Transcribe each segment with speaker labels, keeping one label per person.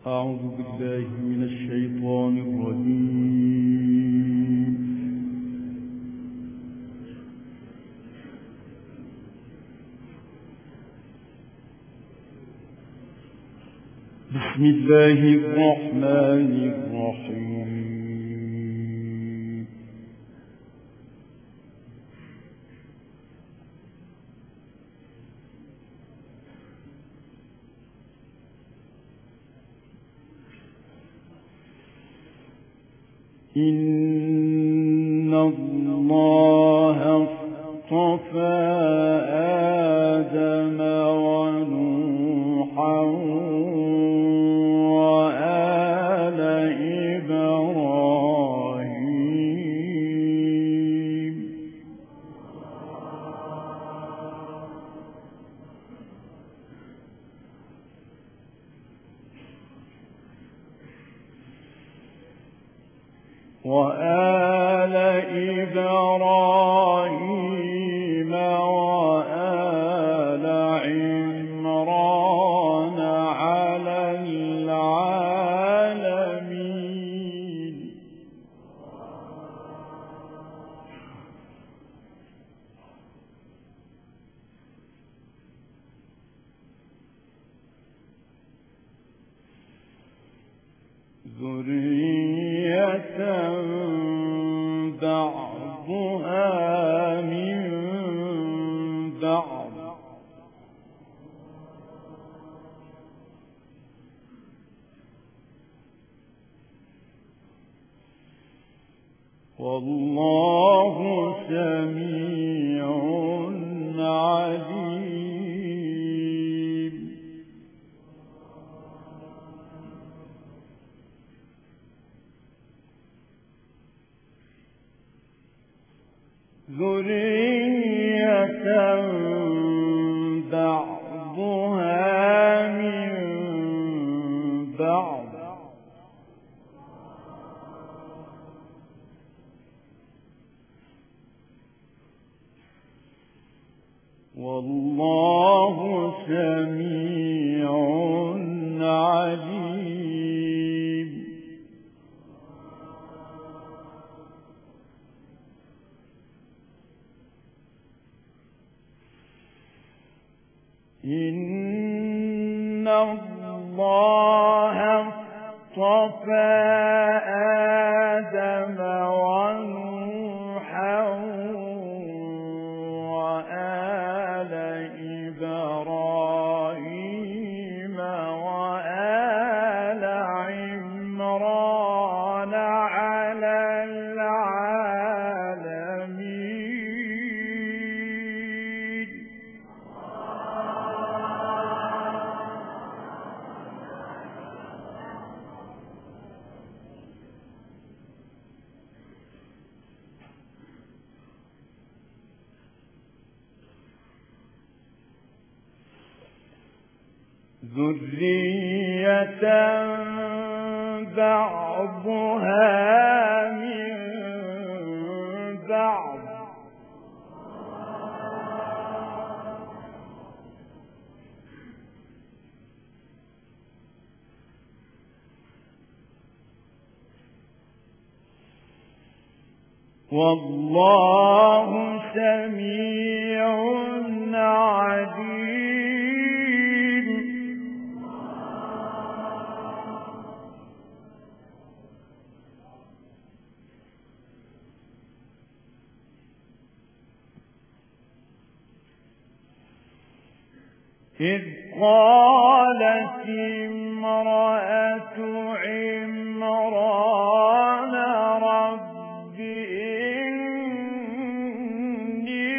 Speaker 1: أعوذ بالله من الشيطان الرجيم. بسم الله الرحمن الرحيم. إن الله اصطفى آدم ونوحا وآل إبراهيم وآل عمران على العالمين. ذرية بعضها من بعض والله سميع عليم. ذرية بعضها من بعض والله سميع عليم. إن الله اصطفى آدم ونوحا وآل إبراهيم وآل عمران على العالمين. ذرية بعضها من بعض والله سميع عليم. إذ قالت امرأة عمران رب إني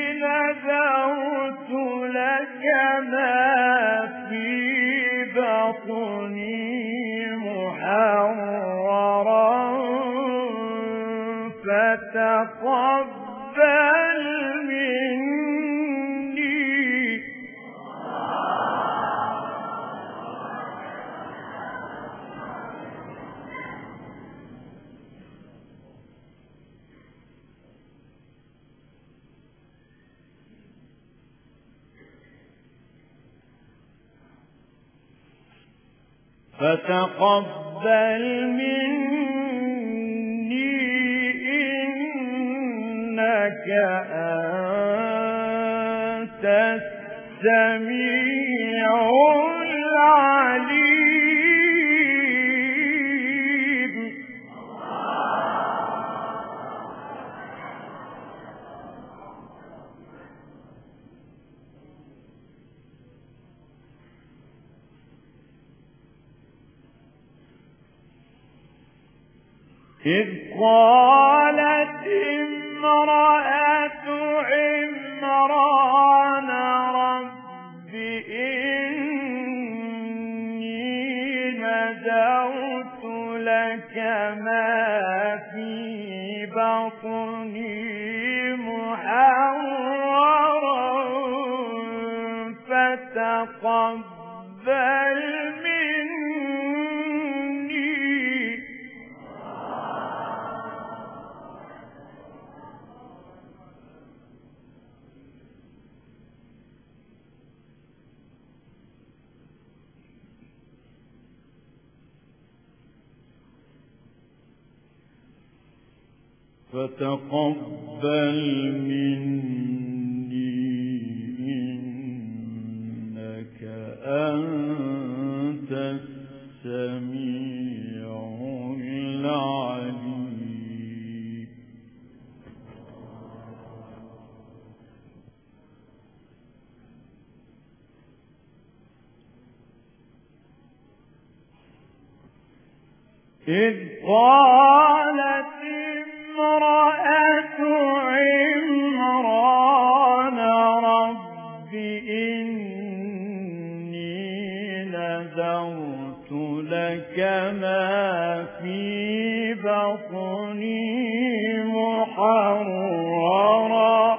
Speaker 1: نذرت لك ما في بطني محررا فتقبل مني. فتقبل مني إنك أنت السميع العليم. إذ قالت امرأة عمران رب إني نذرت لك ما في بطني محررا فتقبل فتقبل مني إنك أنت السميع العليم. إذ قالت امرأة عمران رب إني نذرت لك ما في بطني محررا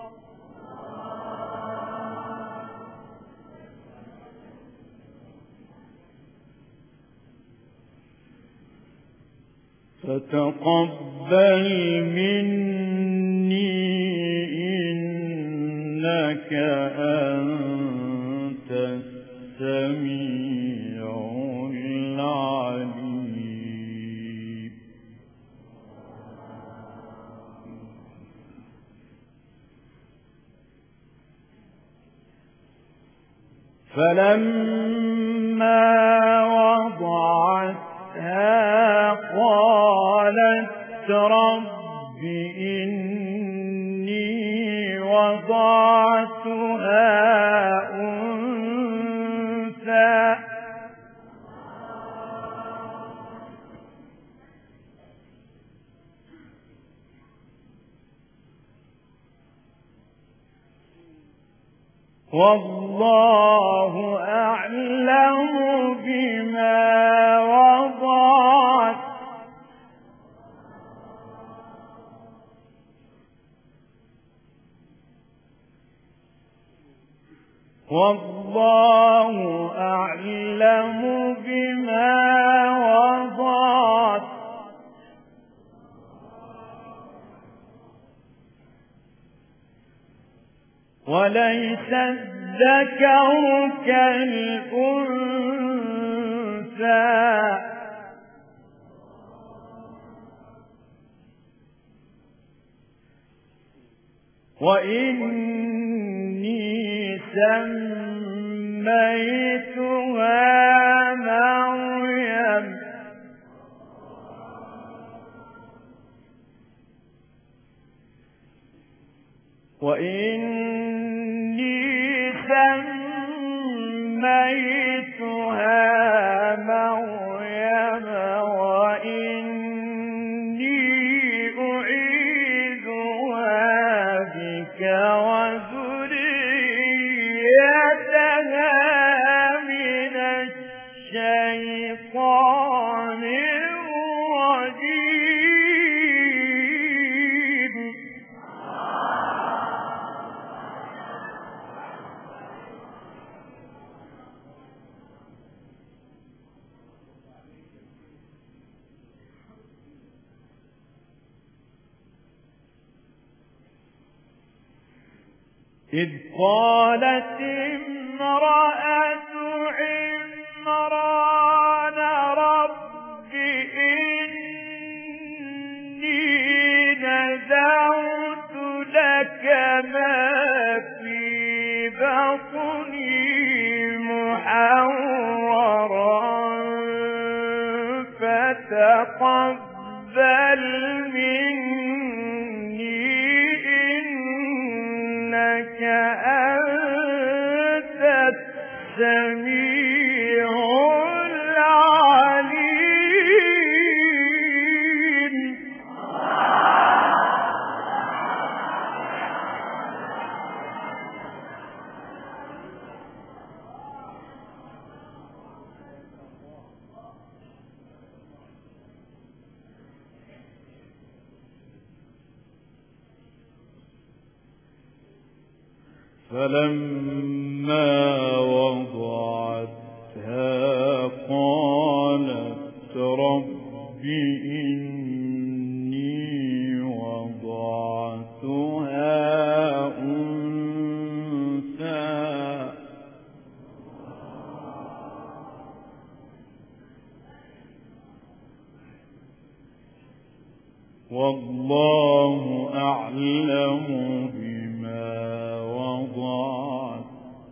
Speaker 1: فتقبل مني إنك أنت السميع العليم. فلما وضعتها قالت رب إني وضعتها أنثى والله أعلم بما وضعت والله أعلم بما وضعت وليس الذكر كالأنثى وإني سميتها مريم وإني أعيذها بك وذريتها من الشيطان الرجيم. إذ قالت امرأة عمران مني إنك أنت السميع العليم. فلما وضعتها قالت رب إني وضعتها أنثى والله أعلم بما وضعت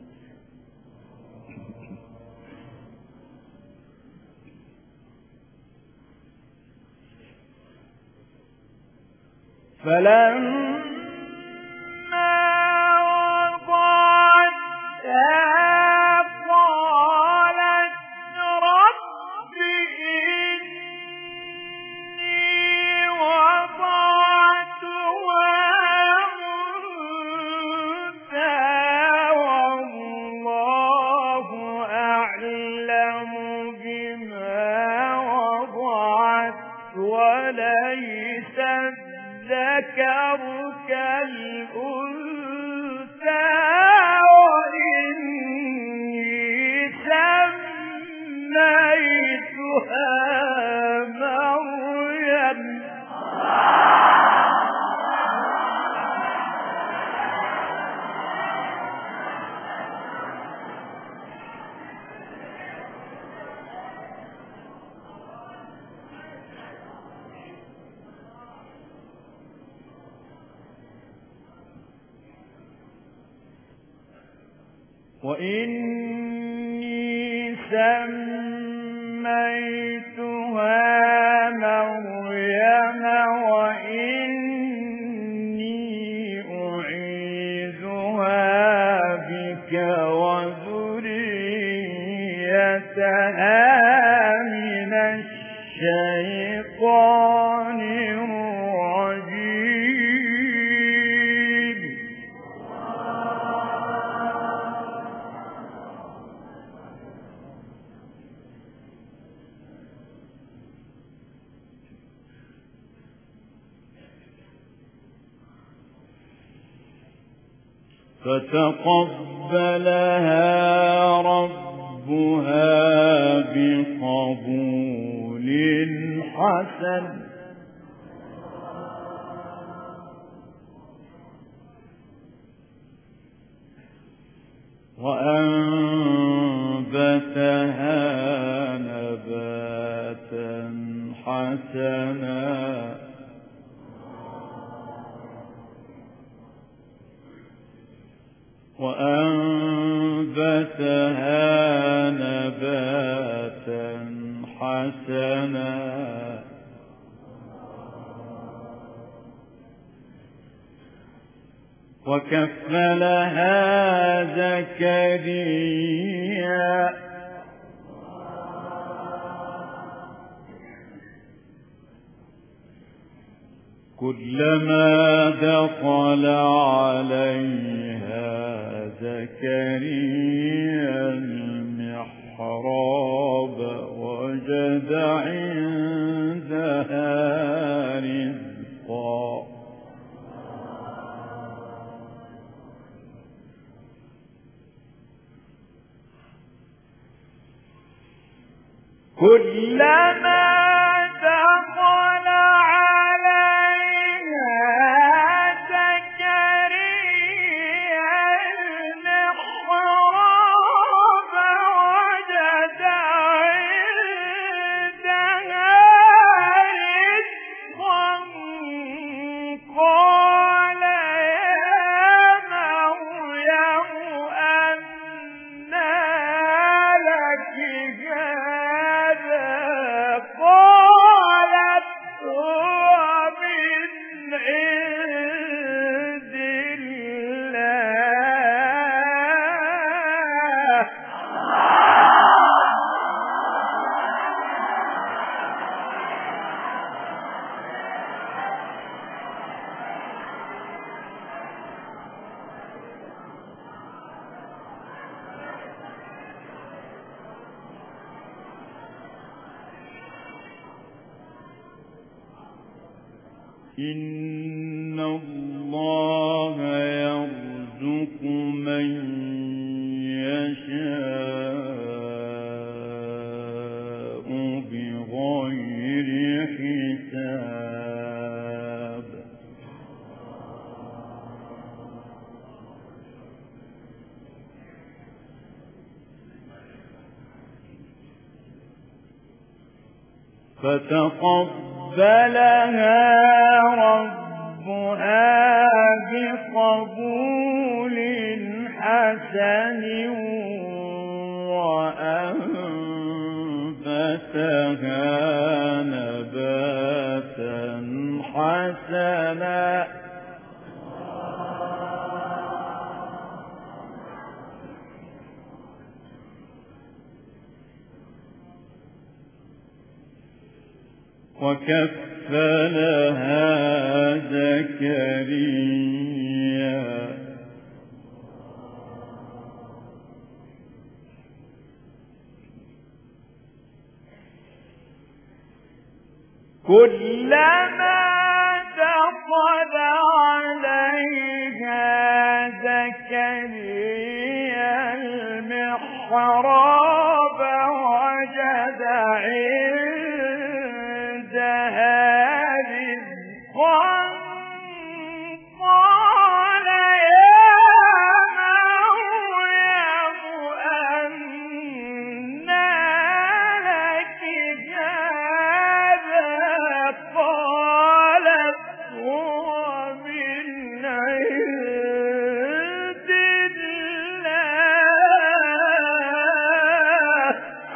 Speaker 1: فلما وضعتها قالت رب إني وضعتها أنثى والله أعلم بما وضعت وليس الذكر كالأنثى وإني سميتها مريم. وإني سميتها مريم وإني أعيذها بك وذريتها من الشيطان الرجيم. فتقبلها ربها بقبول حسن وأنبتها نباتا حسنا وكفلها زكريا كلما دخل عليها زكريا المحراب وجد عندها رزقا كلما دخل عليها زكريا المحراب وجد عندها رزقا قال يا مريم أنى لك هذا
Speaker 2: إن الله يرزق من يشاء بغير حساب فتقبلها ربها بقبول حسن وأنبتها نباتا حسنا وكفلها زكريا كلما دخل عليها زكريا المحراب وجد عندها رزقا قال يا مريم أنى لك هذا قالت هو من عند الله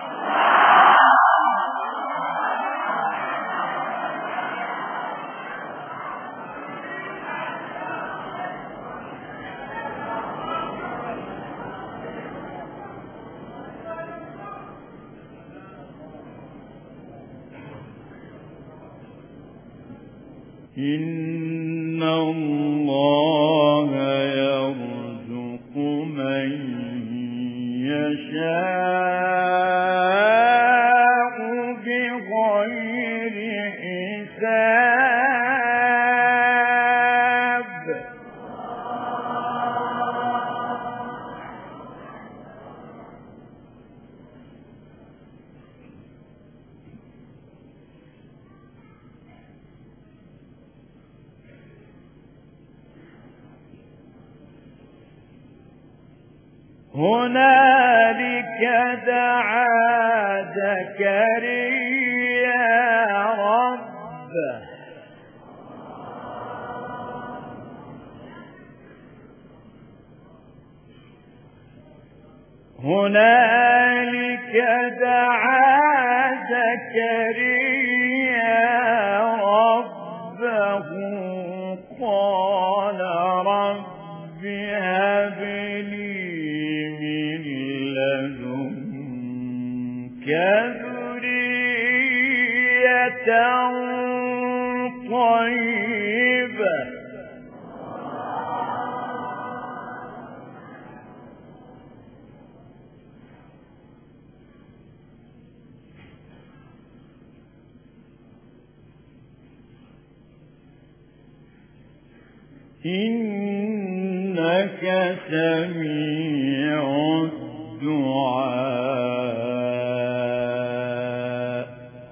Speaker 2: إن الله يرزق من يشاء بغير حساب هنالك دعا زكريا ربه هنالك دعا زكريا ربه قال رب هب لي من لدنك ذرية طيبة إنك سميع الدعاء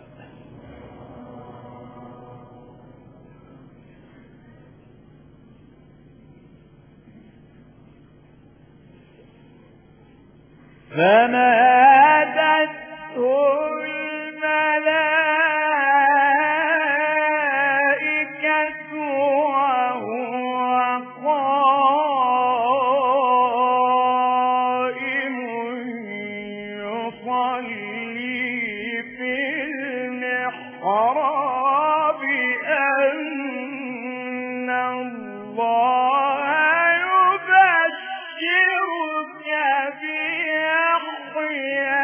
Speaker 2: فنادته الملائكة وهو قائم يصلي في المحراب أن الله يبشرك بيحيى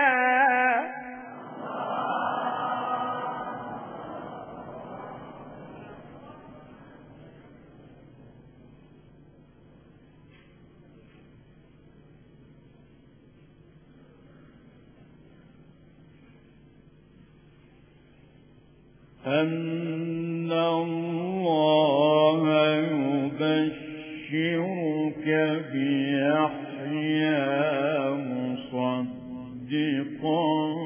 Speaker 2: أن الله
Speaker 1: بيحيى مصدقا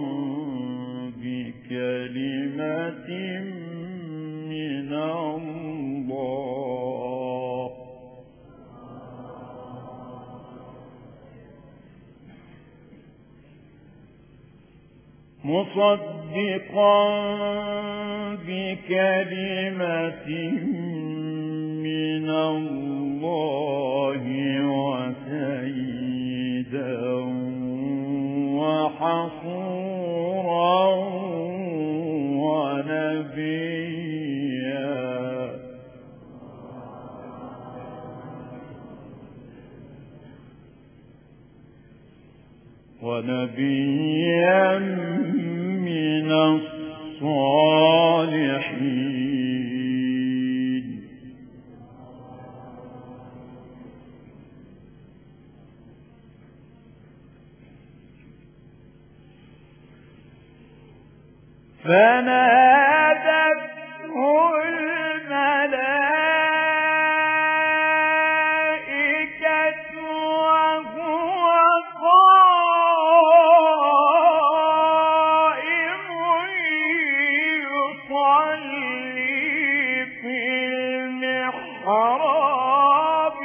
Speaker 1: بكلمة من الله وسيدا وحصورا ونبيا من الصالحين فنادته الملائكة وهو قائم يصلي في المحراب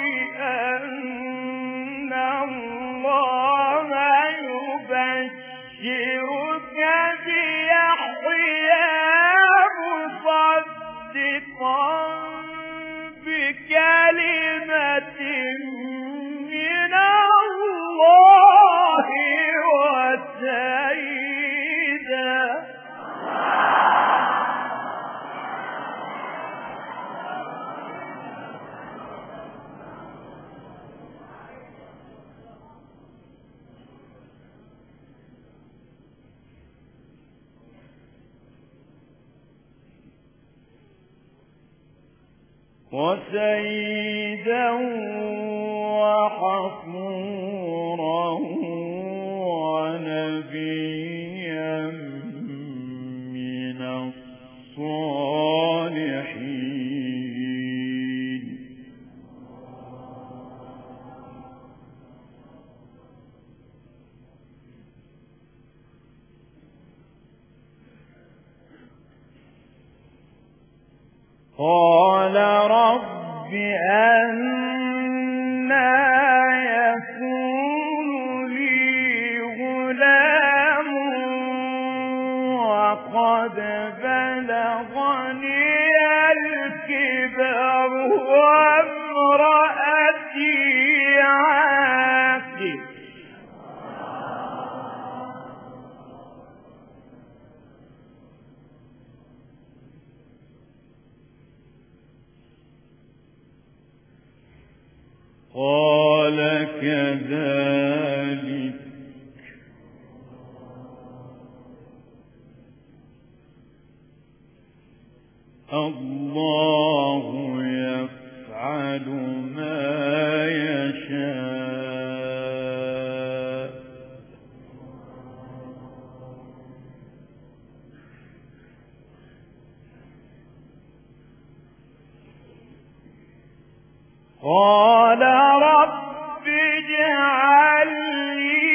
Speaker 1: أن الله يبشرك بيحيى مصدقا بكلمة من الله وسيدا وحصورا ونبيا من الصالحين قال رب أنى يكون لي غلام وقد بلغني الكبر وامرأتي عاقر قال كذلك الله يفعل ما يشاء قال رب اجعل لي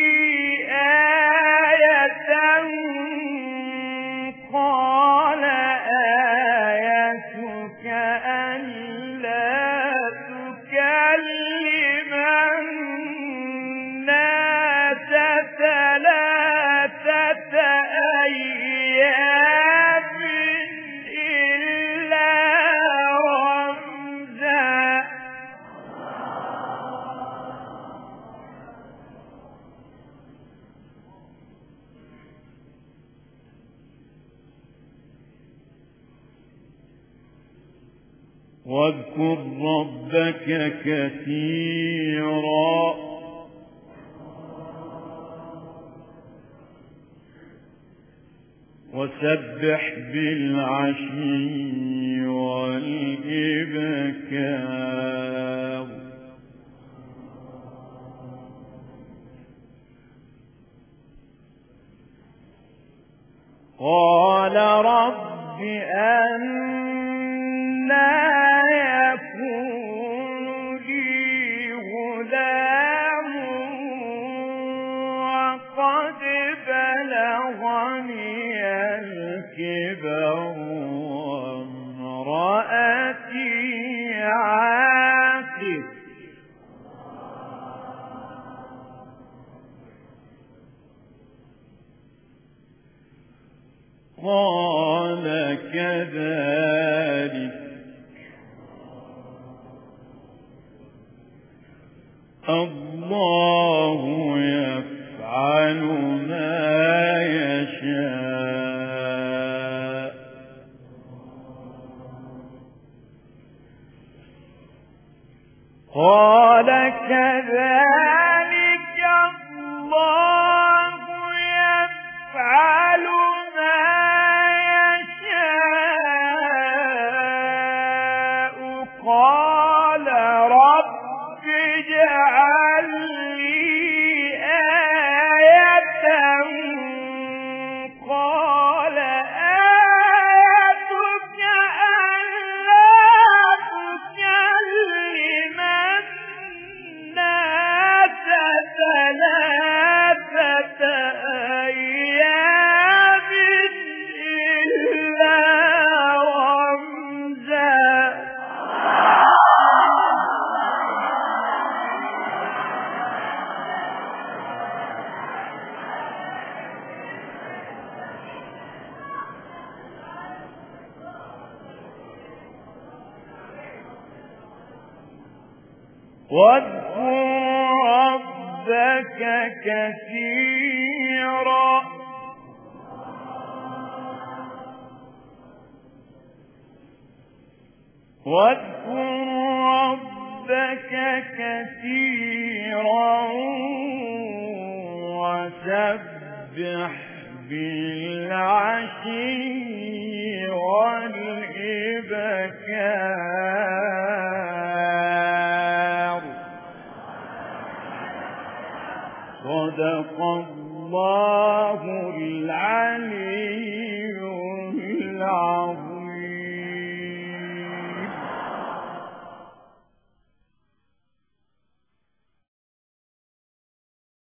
Speaker 1: آية قال آيتك ألا تكلم الناس 3 أيام إلا رمزا واذكر ربك كثيرا وسبح بالعشي والإبكار قال رب أنى يكون لي الكبر وامرأتي عاقر قال كذلك الله يفعل ما يشاء قال كذلك الله يفعل ما يشاء قال رب اجعل لي آية قال آيتك ألا تكلم الناس ثلاثة أيام إلا رمزا واذكر ربك كثيرا واذكر ربك كثيرا وسبح بالعشي والإبكار صدق الله العلي